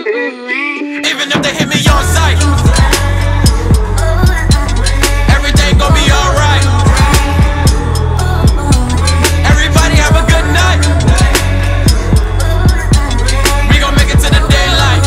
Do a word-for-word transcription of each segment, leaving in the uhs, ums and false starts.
Even if they hit me on sight, everything gon' be alright. Everybody have a good night. We gon' make it to the daylight.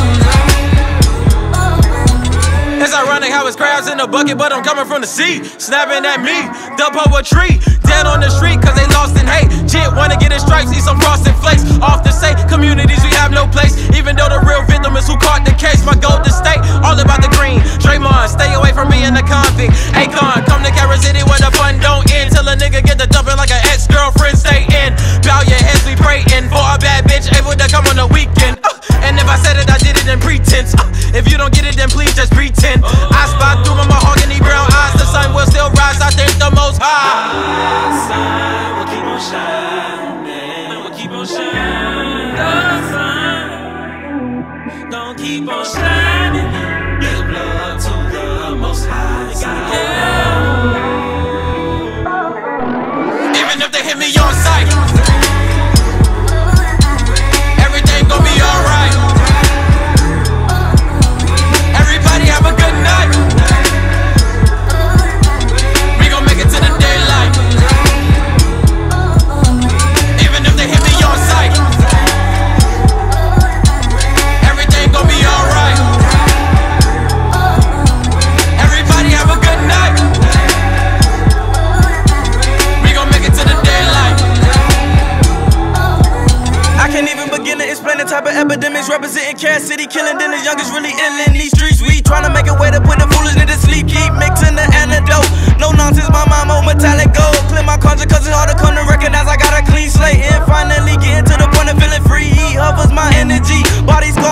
It's ironic how it's crabs in the bucket, but I'm coming from the sea. Snapping at me, the poetry. Dead on the street cause they lost in hate. Jit wanna get his stripes, eat some frosted flakes. Off the say, communities we have no place. Even though the real victim is who caught the case. My golden state, all about the green. Draymond, stay away from me in the convict. Akon, come to Carrot City where the fun don't end. Till a nigga get the dumping like an ex-girlfriend stay in. Bow your heads, we praying for a bad bitch able to come on the weekend. uh, And if I said it, I did it in pretense. uh, If you don't get it, then please just pretend. I spot through my mahogany brown eyes. The sun will still rise, I think the most high. The sun will keep on shining. Will keep on shining. The sun gon' keep on shining. Give love to the Most High God. Yeah. Even if they hit me on sight, everything gon' be alright. Everybody have a good night. We gon' make it to the daylight. Even if they hit me on sight, everything gon' be alright. Everybody have a good night. We gon' make it to the daylight. I can't even begin to explain the type of epidemics representing Carrot City, killing then the youngest really ill in these streets. We tryna make a way to put the foolishness to sleep, keep mixing the antidote. No nonsense, my mind more metallic gold. Clear my conscience cause it's hard to come to recognize I got a clean slate. And finally getting to the point of feeling free. He hovers my energy, body's